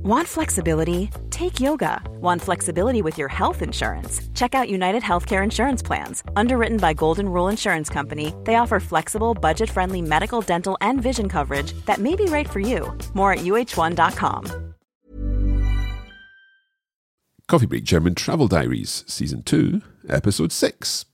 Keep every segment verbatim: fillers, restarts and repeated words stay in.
Want flexibility? Take yoga. Want flexibility with your health insurance? Check out United Healthcare Insurance Plans. Underwritten by Golden Rule Insurance Company, they offer flexible, budget-friendly medical, dental, and vision coverage that may be right for you. More at U H one dot com. Coffee Break German Travel Diaries, Season two, Episode six.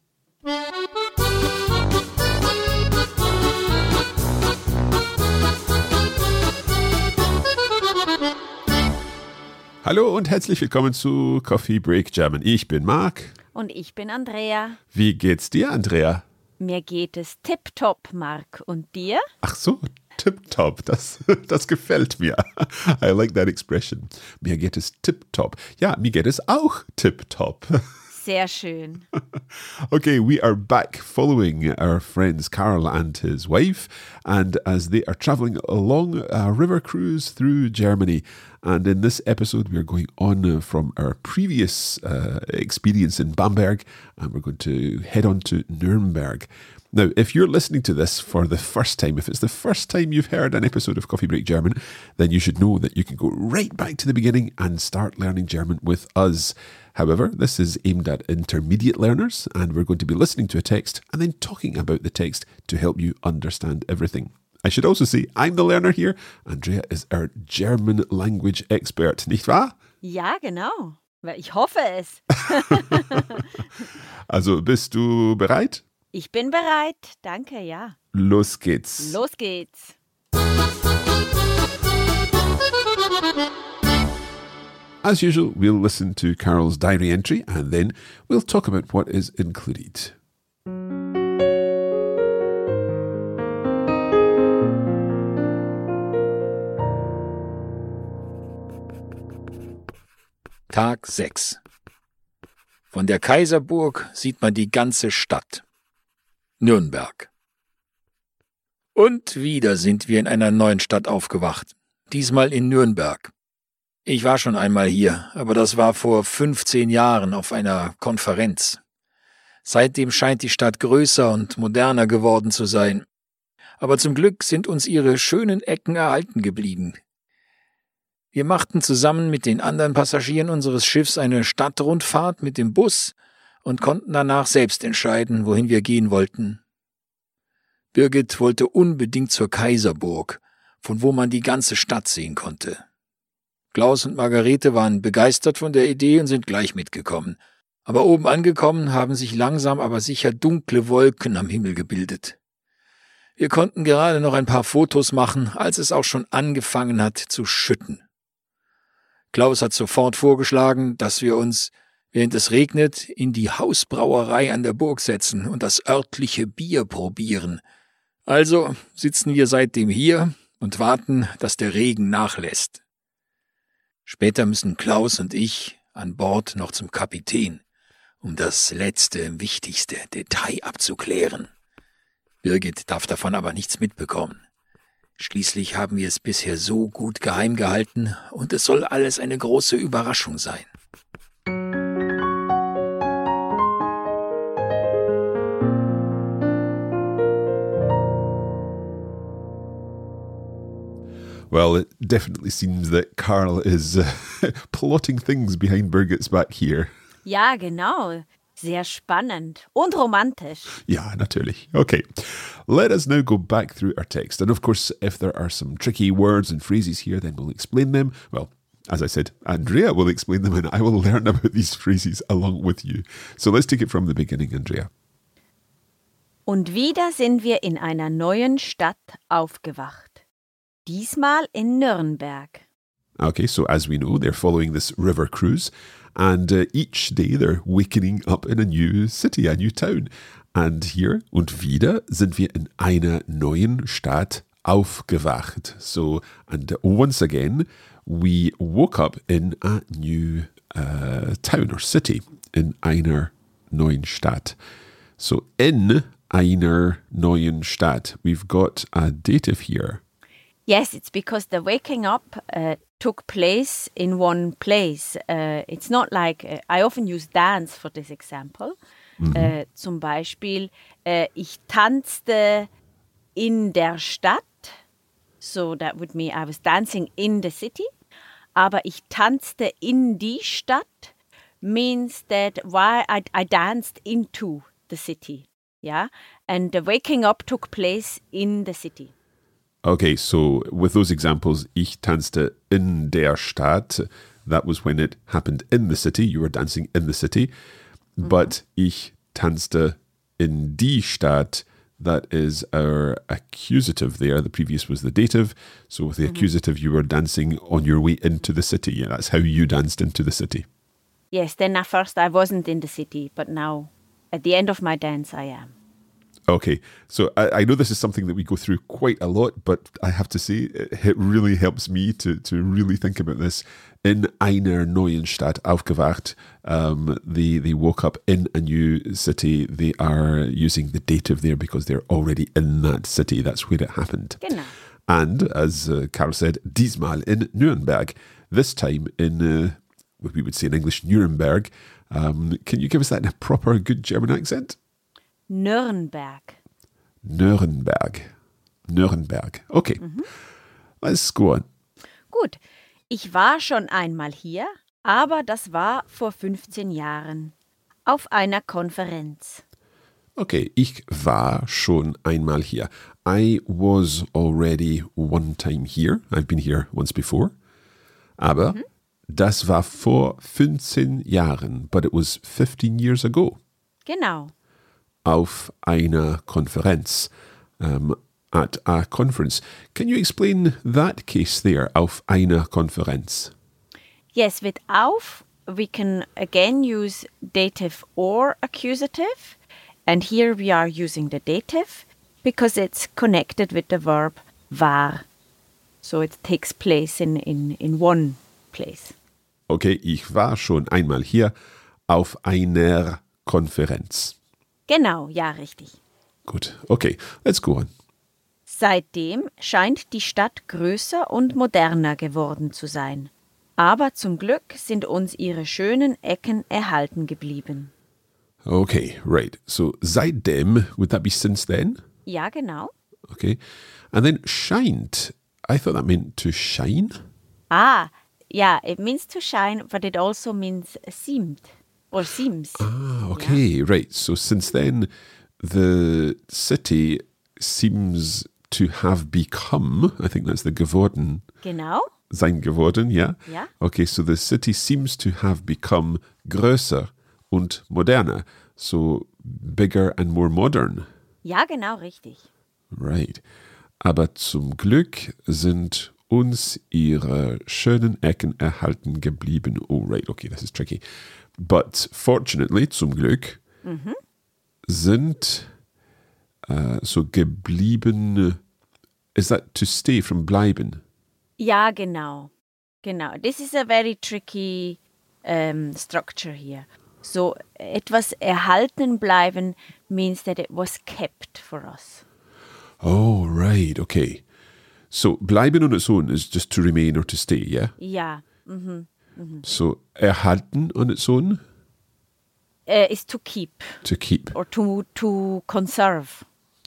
Hallo und herzlich willkommen zu Coffee Break German. Ich bin Marc. Und ich bin Andrea. Wie geht's dir, Andrea? Mir geht es tipptopp, Marc. Und dir? Ach so, tipptopp, das, das gefällt mir. I like that expression. Mir geht es tipptopp. Ja, mir geht es auch tipptopp. Sehr schön. Okay, we are back following our friends Carl and his wife, and as they are traveling along a river cruise through Germany. And in this episode, we are going on from our previous uh, experience in Bamberg, and we're going to head on to Nuremberg. Now, if you're listening to this for the first time, if it's the first time you've heard an episode of Coffee Break German, then you should know that you can go right back to the beginning and start learning German with us. However, this is aimed at intermediate learners, and we're going to be listening to a text and then talking about the text to help you understand everything. I should also say, I'm the learner here. Andrea is our German language expert, nicht wahr? Ja, genau. Ich hoffe es. Also, bist du bereit? Ich bin bereit. Danke, ja. Los geht's. Los geht's. As usual, we'll listen to Carol's diary entry and then we'll talk about what is included. Tag sechs. Von der Kaiserburg sieht man die ganze Stadt. Nürnberg. Und wieder sind wir in einer neuen Stadt aufgewacht. Diesmal in Nürnberg. Ich war schon einmal hier, aber das war vor fünfzehn Jahren auf einer Konferenz. Seitdem scheint die Stadt größer und moderner geworden zu sein. Aber zum Glück sind uns ihre schönen Ecken erhalten geblieben. Wir machten zusammen mit den anderen Passagieren unseres Schiffs eine Stadtrundfahrt mit dem Bus und konnten danach selbst entscheiden, wohin wir gehen wollten. Birgit wollte unbedingt zur Kaiserburg, von wo man die ganze Stadt sehen konnte. Klaus und Margarete waren begeistert von der Idee und sind gleich mitgekommen. Aber oben angekommen haben sich langsam aber sicher dunkle Wolken am Himmel gebildet. Wir konnten gerade noch ein paar Fotos machen, als es auch schon angefangen hat zu schütten. Klaus hat sofort vorgeschlagen, dass wir uns, während es regnet, in die Hausbrauerei an der Burg setzen und das örtliche Bier probieren. Also sitzen wir seitdem hier und warten, dass der Regen nachlässt. Später müssen Klaus und ich an Bord noch zum Kapitän, um das letzte, wichtigste Detail abzuklären. Birgit darf davon aber nichts mitbekommen. Schließlich haben wir es bisher so gut geheim gehalten und es soll alles eine große Überraschung sein. Well, it definitely seems that Carl is uh, plotting things behind Birgit's back here. Ja, genau. Sehr spannend und romantisch. Ja, natürlich. Okay, let us now go back through our text. And of course, if there are some tricky words and phrases here, then we'll explain them. Well, as I said, Andrea will explain them and I will learn about these phrases along with you. So let's take it from the beginning, Andrea. Und wieder sind wir in einer neuen Stadt aufgewacht. Diesmal in Nürnberg. Okay, so as we know, they're following this river cruise, and uh, each day they're wakening up in a new city, a new town. And here, und wieder, sind wir in einer neuen Stadt aufgewacht. So, and once again, we woke up in a new uh, town or city, in einer neuen Stadt. So, in einer neuen Stadt, we've got a dative here. Yes, it's because the waking up uh, took place in one place. Uh, it's not like, uh, I often use dance for this example. Mhm. Uh, zum Beispiel, uh, ich tanzte in der Stadt. So that would mean I was dancing in the city. Aber ich tanzte in die Stadt means that why I, I danced into the city. Yeah, and the waking up took place in the city. Okay, so with those examples, ich tanzte in der Stadt, that was when it happened in the city, you were dancing in the city. Mm-hmm. But ich tanzte in die Stadt, that is our accusative there. The previous was the dative. So with the mm-hmm. accusative, you were dancing on your way into the city. Yeah, that's how you danced into the city. Yes, then at first I wasn't in the city, but now at the end of my dance I am. Okay, so I, I know this is something that we go through quite a lot, but I have to say it really helps me to, to really think about this. In einer neuen Stadt aufgewacht, um, they, they woke up in a new city. They are using the dative there because they're already in that city. That's where it happened. Genau. And as uh, Carol said, diesmal in Nuremberg. This time in, uh, what we would say in English, Nuremberg. Um, can you give us that in a proper, good German accent? Nürnberg. Nürnberg. Nürnberg. Okay. Mhm. Let's go on. Gut. Ich war schon einmal hier, aber das war vor fünfzehn Jahren. Auf einer Konferenz. Okay, ich war schon einmal hier. I was already one time here. I've been here once before. Aber mhm. das war vor fünfzehn Jahren. But it was fifteen years ago. Genau. Auf einer Konferenz, um, at a conference. Can you explain that case there, auf einer Konferenz? Yes, with auf, we can again use dative or accusative. And here we are using the dative because it's connected with the verb war. So it takes place in, in, in one place. Okay, ich war schon einmal hier auf einer Konferenz. Genau, ja, richtig. Gut, okay, let's go on. Seitdem scheint die Stadt größer und moderner geworden zu sein. Aber zum Glück sind uns ihre schönen Ecken erhalten geblieben. Okay, right. So seitdem, would that be since then? Ja, genau. Okay. And then scheint, I thought that meant to shine. Ah, yeah, it means to shine, but it also means seemed. Or seems. Ah, okay, yeah. Right. So since then, the city seems to have become, I think that's the geworden. Genau. Sein geworden, yeah? Yeah. Okay, so the city seems to have become größer und moderner. So bigger and more modern. Ja, genau, richtig. Right. Aber zum Glück sind uns ihre schönen Ecken erhalten geblieben. Oh, right. Okay, this is tricky. But fortunately, zum Glück, mhm. sind uh, so geblieben. Is that to stay from bleiben? Ja, genau. Genau. This is a very tricky um, structure here. So, etwas erhalten bleiben means that it was kept for us. Oh, right. Okay. So, bleiben on its own is just to remain or to stay, yeah? Ja. Mhm. Mhm. So, erhalten on its own? Uh, is to keep. To keep. Or to, to conserve.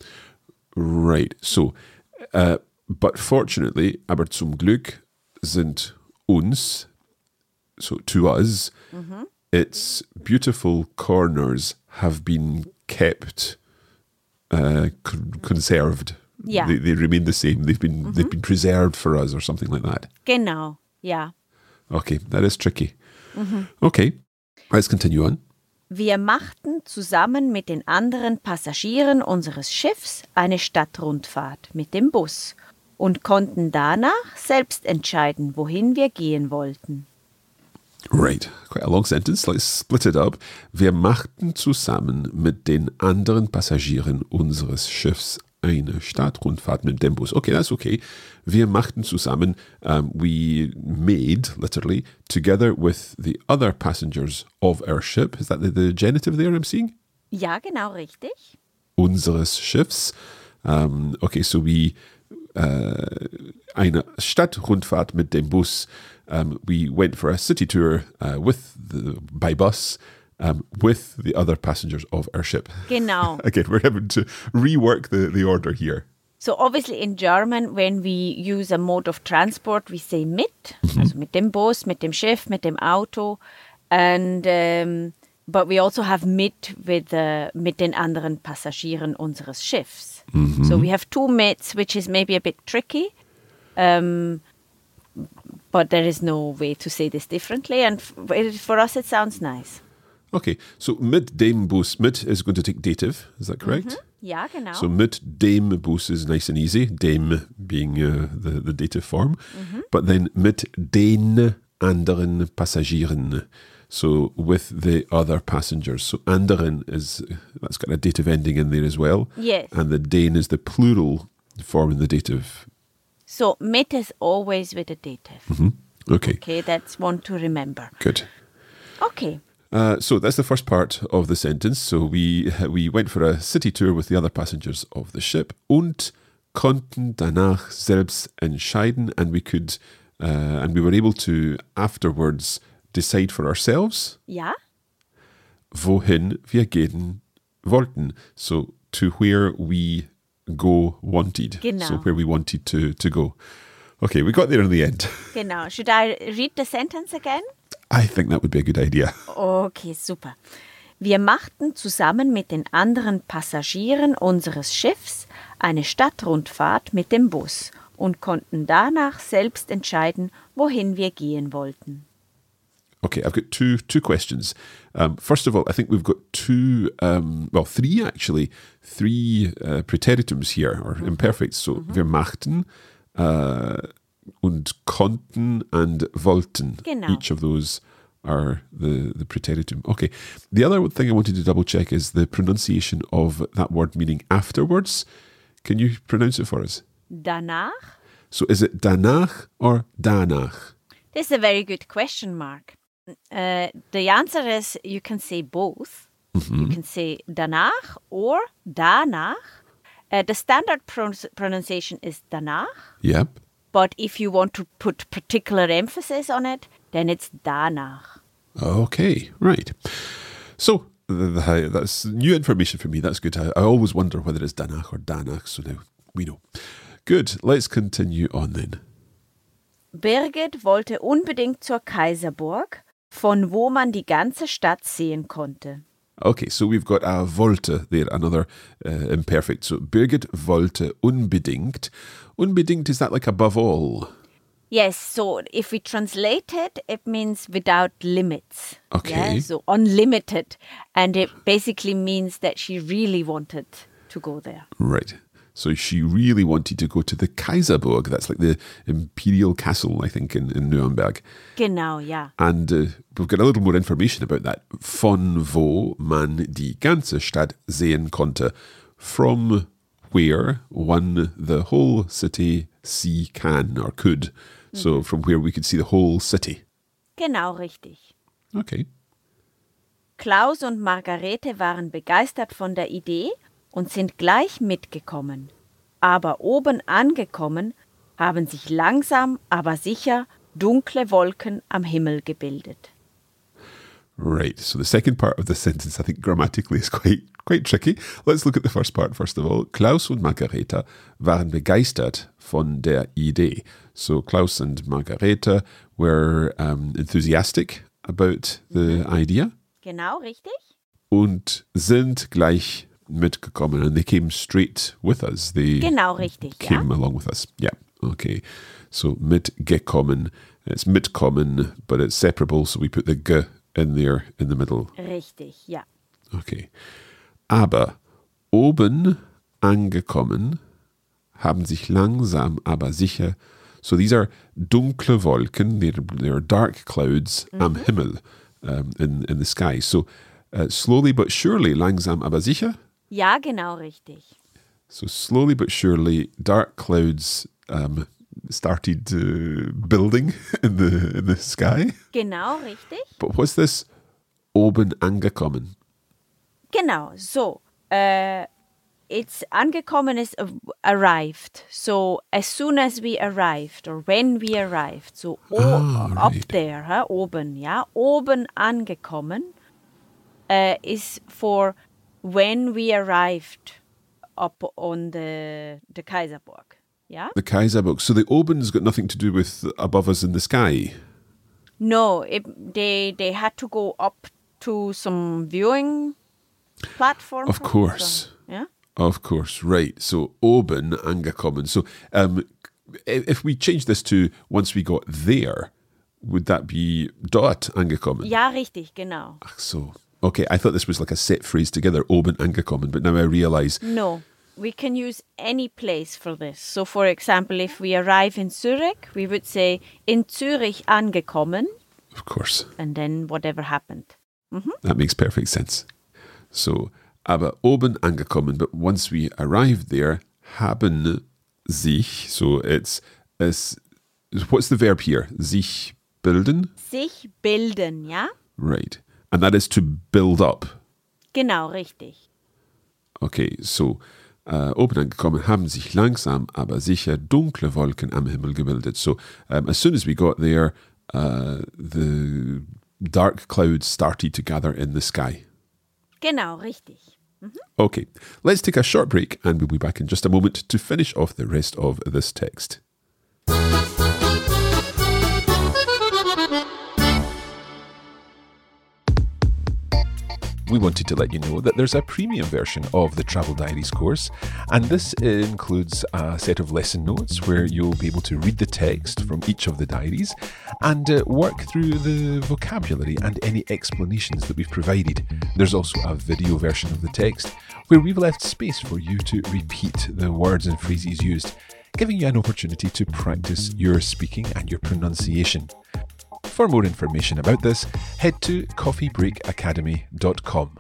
Right. So, uh, but fortunately, aber zum Glück sind uns, so to us, mhm. its beautiful corners have been kept, uh, con- conserved. Yeah. They, they remain the same. They've been mm-hmm. they've been preserved for us or something like that. Genau, ja. Okay, that is tricky. Mhm. Okay, let's continue on. Wir machten zusammen mit den anderen Passagieren unseres Schiffs eine Stadtrundfahrt mit dem Bus und konnten danach selbst entscheiden, wohin wir gehen wollten. Right, quite a long sentence. Let's split it up. Wir machten zusammen mit den anderen Passagieren unseres Schiffs eine Stadtrundfahrt mit dem Bus. Okay, that's okay. Wir machten zusammen, um, we made, literally, together with the other passengers of our ship. Is that the, the genitive there I'm seeing? Ja, genau, richtig. Unseres Schiffs. Um, okay, so we, uh, eine Stadtrundfahrt mit dem Bus. Um, we went for a city tour uh, with the, by bus. Um, with the other passengers of our ship. Genau. Again, we're having to rework the, the order here. So obviously in German, when we use a mode of transport, we say mit, also mit dem Bus, mit dem Schiff, mit dem Auto. And um, but we also have mit with uh, mit den anderen Passagieren unseres Schiffs. Mm-hmm. So we have two mits, which is maybe a bit tricky. Um, but there is no way to say this differently. And f- for us, it sounds nice. Okay, so mit dem Bus, mit is going to take dative, is that correct? Mm-hmm. Ja, genau. So mit dem Bus is nice and easy, dem being uh, the, the dative form. Mm-hmm. But then mit den anderen Passagieren, so with the other passengers. So anderen is, that's got a dative ending in there as well. Yes. And the den is the plural form in the dative. So mit is always with a dative. Mm-hmm. Okay. Okay, that's one to remember. Good. Okay. Uh, so that's the first part of the sentence. So we we went for a city tour with the other passengers of the ship und konnten danach selbst entscheiden, and we could uh, and we were able to afterwards decide for ourselves Ja? wohin wir gehen wollten. So to where we go wanted. Genau. So where we wanted to to go. Okay, we got there in the end. Genau. Should I read the sentence again? I think that would be a good idea. Okay, super. Wir machten zusammen mit den anderen Passagieren unseres Schiffs eine Stadtrundfahrt mit dem Bus und konnten danach selbst entscheiden, wohin wir gehen wollten. Okay, I've got two two questions. Um, first of all, I think we've got two, um, well, three actually, three uh, Präteritums here, or imperfects. So, wir machten, uh, und konnten and wollten. Genau. Each of those are the, the Präteritum. Okay. The other thing I wanted to double check is the pronunciation of that word meaning afterwards. Can you pronounce it for us? Danach? So is it danach or danach? This is a very good question, Mark. Uh, the answer is you can say both. You can say danach or danach. Uh, the standard pro- pronunciation is danach. Yep. But if you want to put particular emphasis on it, then it's danach. Okay, right. So th- th- that's new information for me. That's good. I, I always wonder whether it's danach or danach. So now we know. Good. Let's continue on then. Birgit wollte unbedingt zur Kaiserburg, von wo man die ganze Stadt sehen konnte. Okay, so we've got a wollte there, another uh, imperfect. So Birgit wollte unbedingt. Unbedingt, is that like above all? Yes, so if we translate it, it means without limits. Okay. Yeah, so unlimited. And it basically means that she really wanted to go there. Right. So she really wanted to go to the Kaiserburg. That's like the imperial castle, I think, in, in Nuremberg. Genau, ja. And uh, we've got a little more information about that. Von wo man die ganze Stadt sehen konnte. From where one the whole city see can or could. So from where we could see the whole city. Genau, richtig. Okay. Klaus und Margarete waren begeistert von der Idee und sind gleich mitgekommen. Aber oben angekommen haben sich langsam, aber sicher dunkle Wolken am Himmel gebildet. Right. So the second part of the sentence, I think grammatically is quite quite tricky. Let's look at the first part first of all. Klaus und Margarete waren begeistert von der Idee. So Klaus and Margarete were um, enthusiastic about the idea Genau, richtig? und sind gleich mitgekommen, and they came straight with us. They Genau, richtig, ja. came along with us. Yeah. Okay. So mitgekommen. It's mitkommen, but it's separable, so we put the g in there in the middle. Richtig, ja. Okay. Aber oben angekommen haben sich langsam, aber sicher. So these are dunkle Wolken. They're, they're dark clouds am Himmel, um, in, in the sky. So uh, slowly but surely, langsam, aber sicher. Ja, genau, richtig. So slowly but surely, dark clouds um, started uh, building in the in the sky. Genau, richtig? But what's this oben angekommen? Genau, so. Uh, it's angekommen is uh, arrived. So as soon as we arrived or when we arrived. So o- Ah, up right. there, huh? Oben, ja. Oben angekommen uh, is for when we arrived up on the the Kaiserburg. Yeah. The Kaiserburg. So the Oben's got nothing to do with above us in the sky. No, it, they they had to go up to some viewing platform. Of course. So, yeah. Of course, right. So oben angekommen. So um, if we change this to once we got there, would that be dort angekommen? Ja, richtig, genau. Ach so. Okay, I thought this was like a set phrase together, oben angekommen, but now I realise. No, we can use any place for this. So for example, if we arrive in Zurich, we would say in Zürich angekommen. Of course. And then whatever happened. Mm-hmm. That makes perfect sense. So, aber oben angekommen, but once we arrived there, haben sich, so it's, it's, what's the verb here? Sich bilden? Sich bilden, ja? Right. And that is to build up. Genau, richtig. Okay, so, uh, oben angekommen, haben sich langsam, aber sicher dunkle Wolken am Himmel gebildet. So, um, as soon as we got there, uh, the dark clouds started to gather in the sky. Genau, richtig. Mm-hmm. Okay, let's take a short break and we'll be back in just a moment to finish off the rest of this text. We wanted to let you know that there's a premium version of the Travel Diaries course, and this includes a set of lesson notes where you'll be able to read the text from each of the diaries and uh, work through the vocabulary and any explanations that we've provided. There's also a video version of the text where we've left space for you to repeat the words and phrases used, giving you an opportunity to practice your speaking and your pronunciation. For more information about this, head to coffee break academy dot com.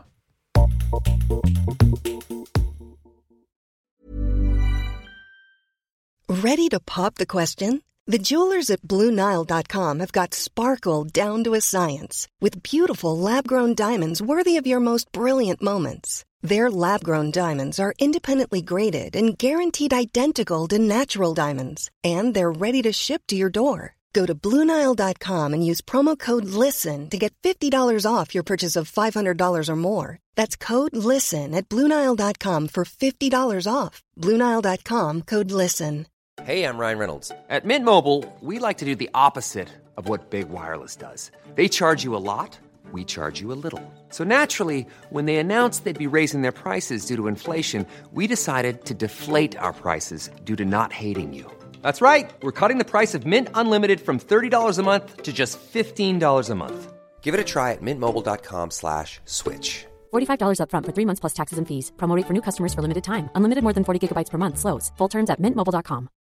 Ready to pop the question? The jewelers at Blue Nile dot com have got sparkle down to a science with beautiful lab-grown diamonds worthy of your most brilliant moments. Their lab-grown diamonds are independently graded and guaranteed identical to natural diamonds, and they're ready to ship to your door. Go to Blue Nile dot com and use promo code LISTEN to get fifty dollars off your purchase of five hundred dollars or more. That's code LISTEN at Blue Nile dot com for fifty dollars off. Blue Nile dot com, code LISTEN. Hey, I'm Ryan Reynolds. At Mint Mobile, we like to do the opposite of what Big Wireless does. They charge you a lot, we charge you a little. So naturally, when they announced they'd be raising their prices due to inflation, we decided to deflate our prices due to not hating you. That's right. We're cutting the price of Mint Unlimited from thirty dollars a month to just fifteen dollars a month. Give it a try at mintmobile.com slash switch. forty-five dollars up front for three months plus taxes and fees. Promo rate for new customers for limited time. Unlimited more than forty gigabytes per month. Slows full terms at mint mobile dot com.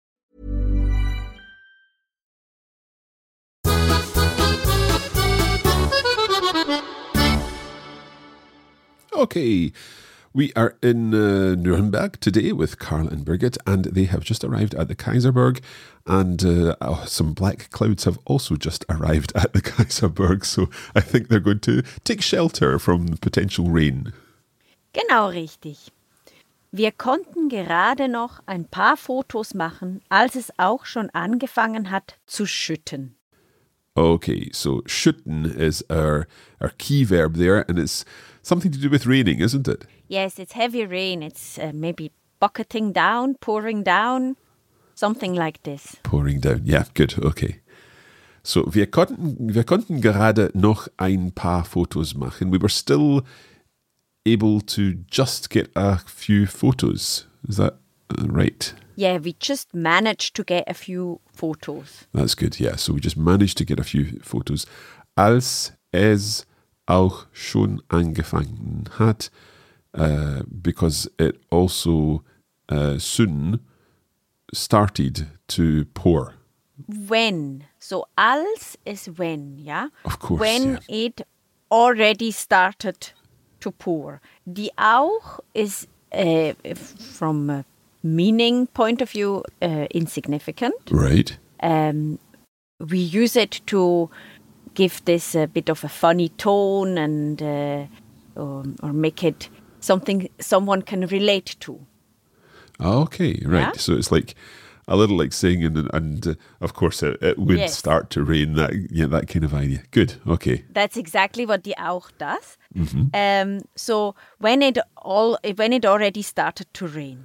Okay, we are in uh, Nuremberg today with Carl and Birgit, and they have just arrived at the Kaiserburg, and uh, oh, some black clouds have also just arrived at the Kaiserburg, so I think they're going to take shelter from potential rain. Genau richtig. Wir konnten gerade noch ein paar Fotos machen, als es auch schon angefangen hat zu schütten. Okay, so schütten is our, our key verb there, and it's something to do with raining, isn't it? Yes, it's heavy rain. It's uh, maybe bucketing down, pouring down, something like this. Pouring down, yeah, good, okay. So, wir konnten, wir konnten gerade noch ein paar Fotos machen. We were still able to just get a few photos. Is that right? Yeah, we just managed to get a few photos. That's good, yeah. So we just managed to get a few photos. Als es auch schon angefangen hat, uh, because it also uh, soon started to pour. When. So als is when, yeah? Of course, When yeah. it already started to pour. Die auch is uh, from a meaning point of view uh, insignificant. Right. Um, we use it to give this a bit of a funny tone and uh, or, or make it something someone can relate to. Okay, right. Yeah? So it's like a little like saying, and, and uh, of course it, it would Yes. start to rain. That yeah, that kind of idea. Good. Okay. That's exactly what the auch does. Um, so when it all when it already started to rain,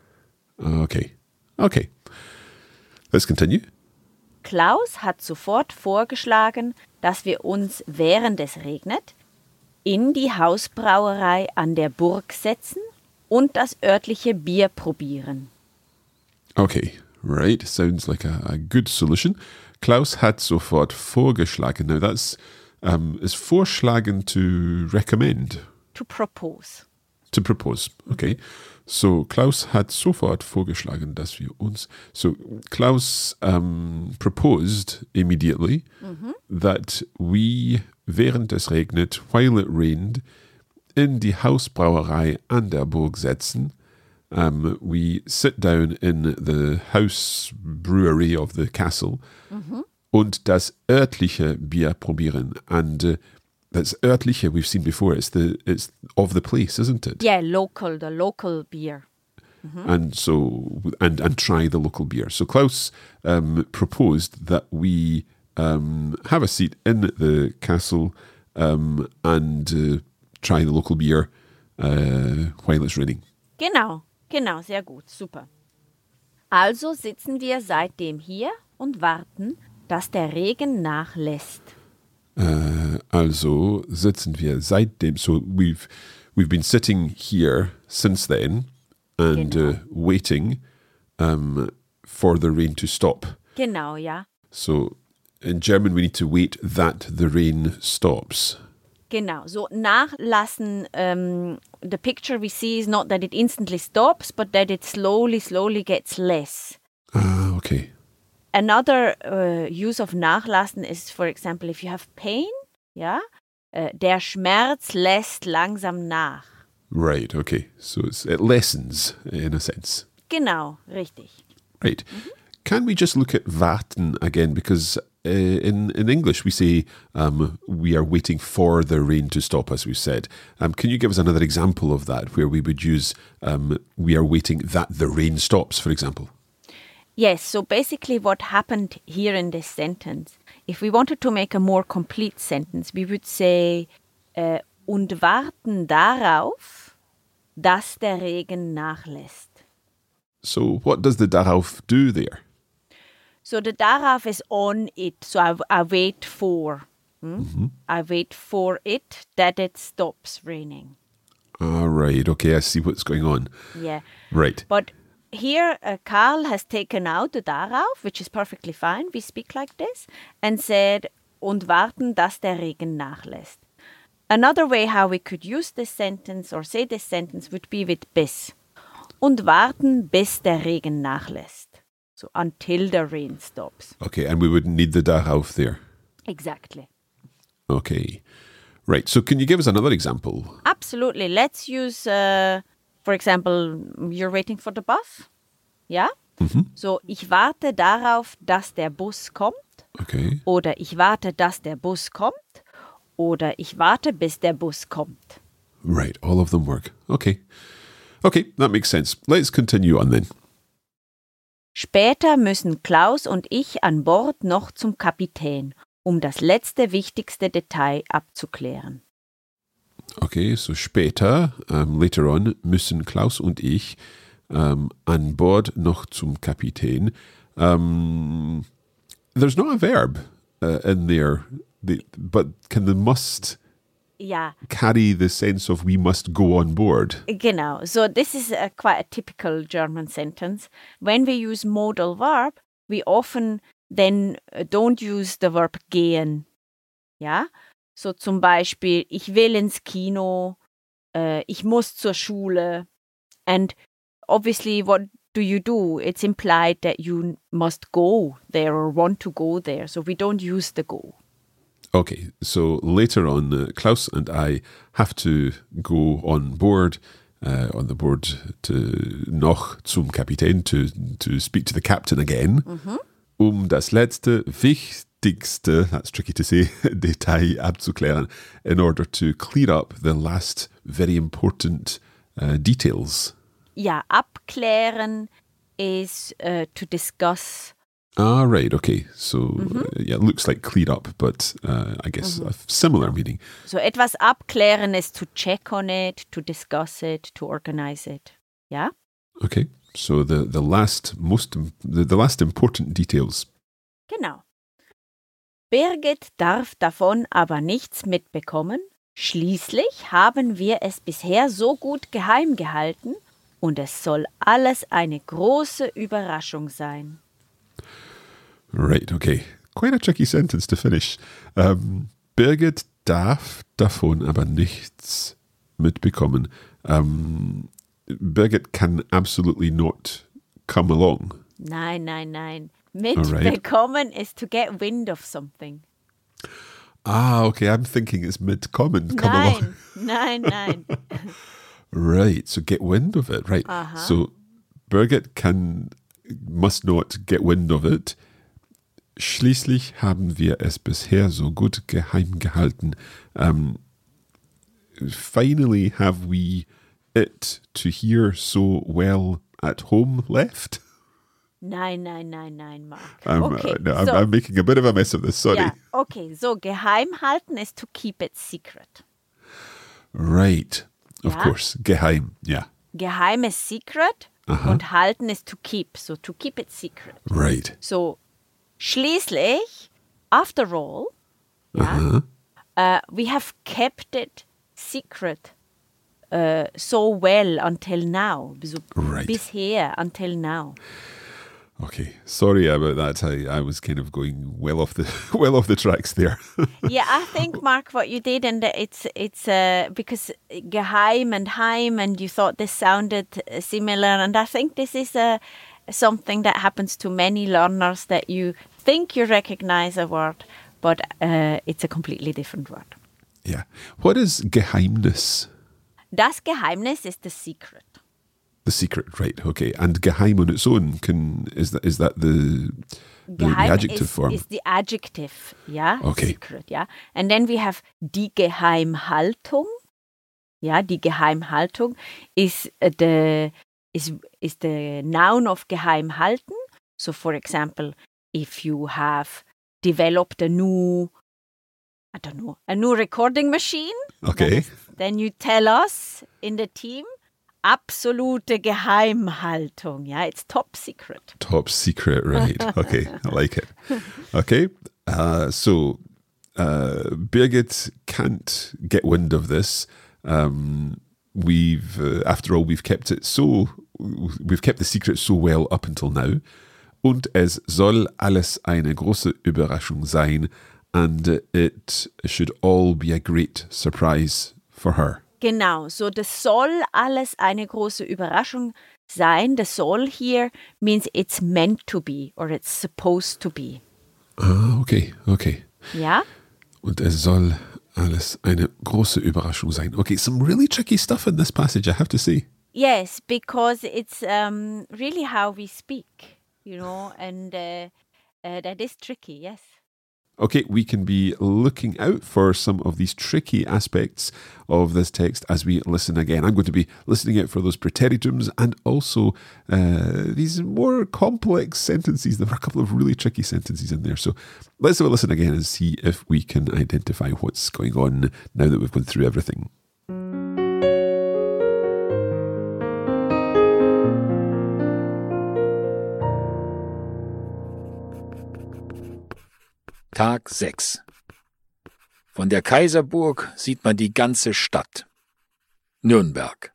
Okay. Okay. Let's continue. Klaus hat sofort vorgeschlagen, dass wir uns, während es regnet, in die Hausbrauerei an der Burg setzen und das örtliche Bier probieren. Okay. Right. Sounds like a, a good solution. Klaus hat sofort vorgeschlagen. Now that's um, is vorschlagen to recommend. To propose. To propose. Okay. So Klaus hat sofort vorgeschlagen, dass wir uns. So Klaus um, proposed immediately that we, während es regnet, while it rained, in die Hausbrauerei an der Burg setzen. Um, we sit down in the house brewery of the castle und das örtliche Bier probieren. And uh, that's örtliche we've seen before. It's the it's of the place, isn't it? Yeah, local, the local beer. And so and and try the local beer. So Klaus um, proposed that we um, have a seat in the castle um, and uh, try the local beer uh, while it's raining. Genau, genau, sehr gut, super. Also sitzen wir seitdem hier und warten, dass der Regen nachlässt. Uh, also sitzen wir seitdem. So we've we've been sitting here since then and Genau. uh, waiting um, for the rain to stop. Genau, ja. So in German we need to wait that the rain stops. Genau, so nachlassen, um, the picture we see is not that it instantly stops, but that it slowly, slowly gets less. Ah, okay. Another uh, use of nachlassen is, for example, if you have pain, ja, uh, der Schmerz lässt langsam nach. Right, okay. So it's, it lessens in a sense. Genau, richtig. Right. Can we just look at warten again? Because uh, in, in English we say um, we are waiting for the rain to stop, as we said. Um, can you give us another example of that where we would use um, we are waiting that the rain stops, for example? Yes, so basically what happened here in this sentence, if we wanted to make a more complete sentence, we would say, äh, und warten darauf, dass der Regen nachlässt. So what does the darauf do there? So the darauf is on it, so I, I wait for, hmm? I wait for it that it stops raining. All right, okay, I see what's going on. Yeah. Right. But here, uh, Karl has taken out the darauf, which is perfectly fine. We speak like this, and said, und warten, dass der Regen nachlässt. Another way how we could use this sentence or say this sentence would be with bis. Und warten, bis der Regen nachlässt. So until the rain stops. Okay, and we wouldn't need the darauf there. Exactly. Okay. Right, so can you give us another example? Absolutely. Let's use, uh, for example, you're waiting for the bus. Ja? So, ich warte darauf, dass der Bus kommt. Okay. Oder ich warte, dass der Bus kommt. Oder ich warte, bis der Bus kommt. Right, all of them work. Okay. Okay, that makes sense. Let's continue on then. Später müssen Klaus und ich an Bord noch zum Kapitän, um das letzte wichtigste Detail abzuklären. Okay, so später, um, later on, müssen Klaus und ich um, an Bord noch zum Kapitän. Um, there's not a verb uh, in there, the, but can the must Ja, carry the sense of we must go on board? genau. So this is a, quite a typical German sentence. When we use modal verb, we often then uh, don't use the verb gehen. Ja? So zum Beispiel, ich will ins Kino, uh, ich muss zur Schule. And obviously, what do you do? It's implied that you must go there or want to go there. So we don't use the go. Okay, so later on, uh, Klaus and I have to go on board, uh, on the board to noch zum Kapitän, to, to speak to the captain again, um das letzte, wichtigste, that's tricky to say, Detail abzuklären, in order to clear up the last very important uh, details. Ja, abklären is uh, to discuss. Ah, right, okay. So, Mhm. uh, yeah, it looks like clear up, but uh, I guess a similar meaning. So etwas abklären is to check on it, to discuss it, to organize it. Ja? Okay, so the, the last most im- the, the last important details. Genau. Birgit darf davon aber nichts mitbekommen. Schließlich haben wir es bisher so gut geheim gehalten und es soll alles eine große Überraschung sein. Right, okay. Quite a tricky sentence to finish. Um, Birgit darf davon aber nichts mitbekommen. Um, Birgit can absolutely not come along. Nein, nein, nein. Mitbekommen is to get wind of something. Ah, okay, I'm thinking it's mitkommen. Come along. Nein, nein, nein. Right, so get wind of it. Right. Aha. So Birgit can must not get wind of it. Schließlich haben wir es bisher so gut geheim gehalten. Um, finally have we it to hear so well at home left? Nein, nein, nein, nein, Mark. I'm, Okay, uh, no, I'm, so, I'm making a bit of a mess of this, sorry. ja, okay, so geheim halten is to keep it secret. Right, of Ja. course. Geheim, yeah. Geheim is secret und halten is to keep, so to keep it secret. Right. So schließlich, after all, ja, uh, we have kept it secret uh, so well until now. So Right. bisher, until now. Okay, sorry about that. I, I was kind of going well off the well off the tracks there. Yeah, I think, Mark, what you did, and it's it's uh, because geheim and heim, and you thought this sounded uh, similar, and I think this is uh, something that happens to many learners, that you think you recognize a word, but uh, it's a completely different word. Yeah. What is Geheimnis? Das Geheimnis is the secret. The secret, right? Okay. And geheim on its own can is that is that the the, the Geheim adjective is, form? is the adjective, yeah? Okay. Secret, yeah? And then we have die Geheimhaltung. Yeah, die Geheimhaltung is uh, the is is the noun of geheimhalten. So, for example, if you have developed a new, I don't know, a new recording machine, Okay. then you tell us in the team, absolute Geheimhaltung. Yeah, it's top secret. Top secret, right? Okay, I like it. Okay, uh, so uh, Birgit can't get wind of this. Um, we've, uh, after all, we've kept it so, we've kept the secret so well up until now. Und es soll alles eine große Überraschung sein, and it should all be a great surprise for her. Genau, so das soll alles eine große Überraschung sein. The soll here means it's meant to be or it's supposed to be. Ah, okay, okay. Ja? Und es soll alles eine große Überraschung sein. Okay, some really tricky stuff in this passage, I have to say. Yes, because it's um, really how we speak, you know, and uh, uh, that is tricky, yes. Okay, we can be looking out for some of these tricky aspects of this text as we listen again. I'm going to be listening out for those preteritum and also uh, these more complex sentences. There were a couple of really tricky sentences in there. So let's have a listen again and see if we can identify what's going on now that we've gone through everything. Tag sechs. Von der Kaiserburg sieht man die ganze Stadt. Nürnberg.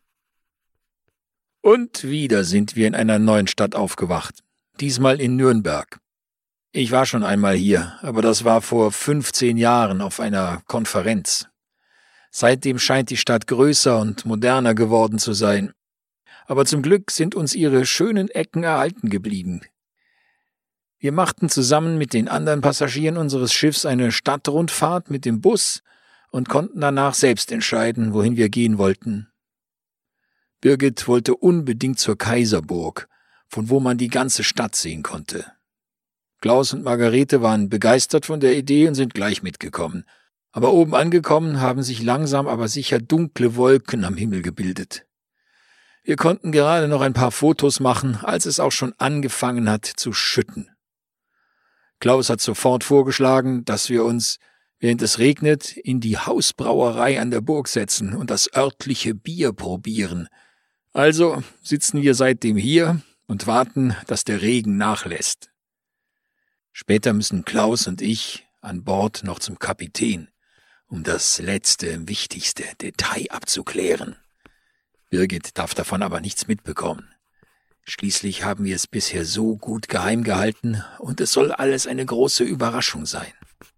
Und wieder sind wir in einer neuen Stadt aufgewacht. Diesmal in Nürnberg. Ich war schon einmal hier, aber das war vor fünfzehn Jahren auf einer Konferenz. Seitdem scheint die Stadt größer und moderner geworden zu sein. Aber zum Glück sind uns ihre schönen Ecken erhalten geblieben. Wir machten zusammen mit den anderen Passagieren unseres Schiffs eine Stadtrundfahrt mit dem Bus und konnten danach selbst entscheiden, wohin wir gehen wollten. Birgit wollte unbedingt zur Kaiserburg, von wo man die ganze Stadt sehen konnte. Klaus und Margarete waren begeistert von der Idee und sind gleich mitgekommen. Aber oben angekommen haben sich langsam aber sicher dunkle Wolken am Himmel gebildet. Wir konnten gerade noch ein paar Fotos machen, als es auch schon angefangen hat zu schütten. Klaus hat sofort vorgeschlagen, dass wir uns, während es regnet, in die Hausbrauerei an der Burg setzen und das örtliche Bier probieren. Also sitzen wir seitdem hier und warten, dass der Regen nachlässt. Später müssen Klaus und ich an Bord noch zum Kapitän, um das letzte, wichtigste Detail abzuklären. Birgit darf davon aber nichts mitbekommen. Schließlich haben wir es bisher so gut geheim gehalten und es soll alles eine große Überraschung sein.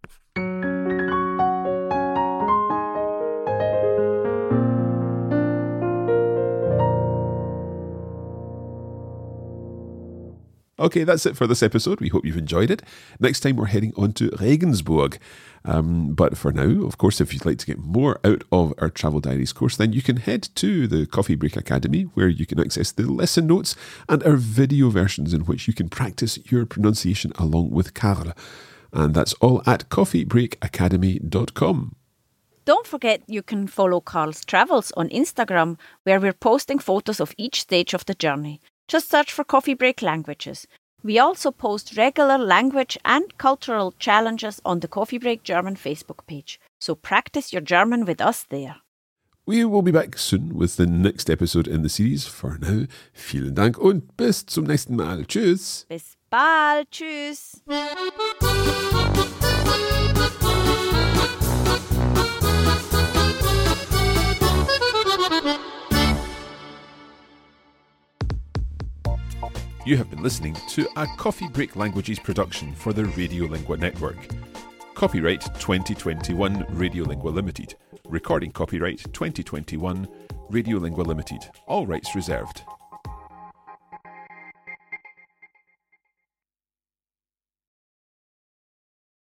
Okay, that's it for this episode. We hope you've enjoyed it. Next time we're heading on to Regensburg. Um, but for now, of course, if you'd like to get more out of our Travel Diaries course, then you can head to the Coffee Break Academy, where you can access the lesson notes and our video versions in which you can practice your pronunciation along with Karl. And that's all at coffee break academy dot com. Don't forget you can follow Karl's travels on Instagram, where we're posting photos of each stage of the journey. Just search for Coffee Break Languages. We also post regular language and cultural challenges on the Coffee Break German Facebook page. So practice your German with us there. We will be back soon with the next episode in the series. For now, vielen Dank und bis zum nächsten Mal. Tschüss. Bis bald. Tschüss. You have been listening to a Coffee Break Languages production for the Radiolingua Network. Copyright twenty twenty-one Radiolingua Limited. Recording copyright twenty twenty-one Radiolingua Limited. All rights reserved.